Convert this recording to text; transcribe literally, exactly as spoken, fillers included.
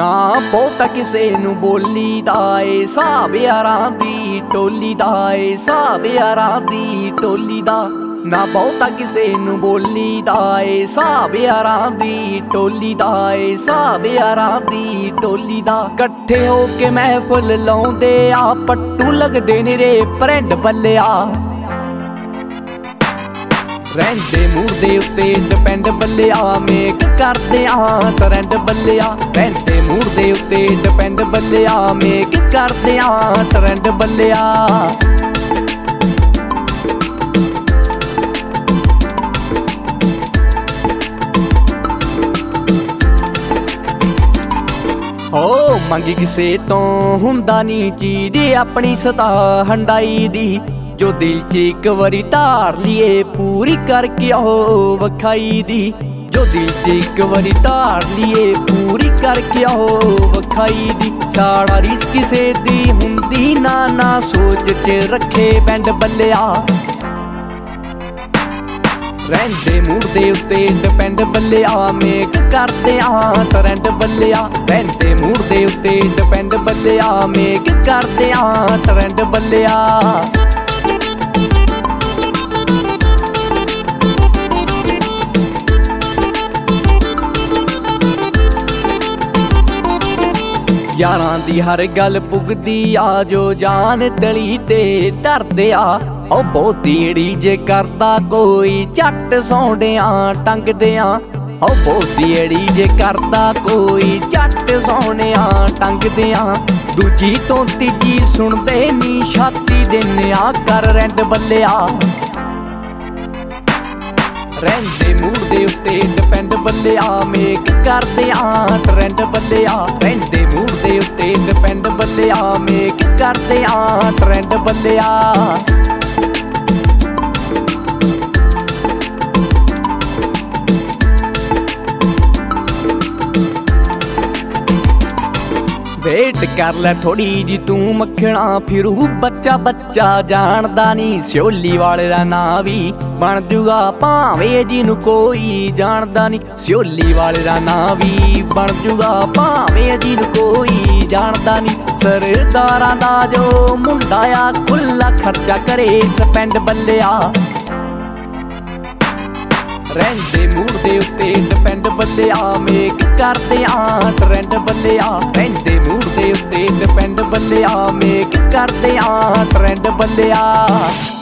ना बहुता किसे नू बोली दा ए हिसाब यारां दी टोली दा ए हिसाब यारां दी टोली दा। ना बहुता किसे नू बोली दा ए हिसाब यारां दी टोली दा ए हिसाब यारां दी टोली दा। कट्ठे होके महफिल लाउंदे आ पट्टू लगदे ने रे फ्रेंड बल्लिया। रहिंदे मूड दे उत्ते डिपेंड बल्लिया मेक करदे आ ट्रेंड बल्लिया। रहिंदे मूड दे उत्ते डिपेंड बल्लिया मेक करदे आ ट्रेंड बल्लिया। हो मंगी किसे तो हुंदा नी चीज अपनी सता हंडाई दी। जो दिल च एक वारी धार लिए पूरी करके आओ वखाई दी। जो दिल च एक वारी धार लिए पूरी करके आओ वखाई दी। साड़ा रिस किसे दी हुंदी ना ना सोच च रखे बैंड बल्लिया। रहिंदे मूड दे उत्ते डिपेंड बल्लिया मेक करदे आ ट्रेंड बल्लिया। रहिंदे मूड दे उत्ते डिपेंड बल्लिया मेक करदे आ ट्रेंड बल्लिया। यारां दी हर गल पुगदी आ जो जान तली ते धरदे आ। ओ बहुती अड़ी जे करदा कोई झट सौंडियां टंगदे आ। ओ बहुती अड़ी जे करदा कोई झट सौनियां टंगदे आ। दूजी तो तीजी सुनदे नी छाती देने आ कर रैंड बल्लिया। रहिंदे मूड दे उत्ते डिपेंड बल्लिया मेक करदे आ ट्रेंड बल्लिया। रहिंदे मूड दे उत्ते डिपेंड बल्लिया मेक करदे आ ट्रेंड बल्लिया। वेट कर लै थोड़ी जी तू मक्खना फिरू बच्चा बच्चा जानदा नी। स्योली वाले दा नां भी बन जूगा भावे जिनू कोई जानदा नी। स्योली वाले दा नां भी बन जूगा भावे जिनू कोई जानदा नी। सरदारां दा जो मुंडा आ खुला खर्चा करे स्पेंड बल्लिया। रहिंदे मूड दे उत्ते डिपेंड बल्लिया मेक करदे आ ट्रेंड बल्लिया। रहिंदे मूड दे उत्ते डिपेंड बल्लिया मेक करदे आ ट्रेंड बल्लिया।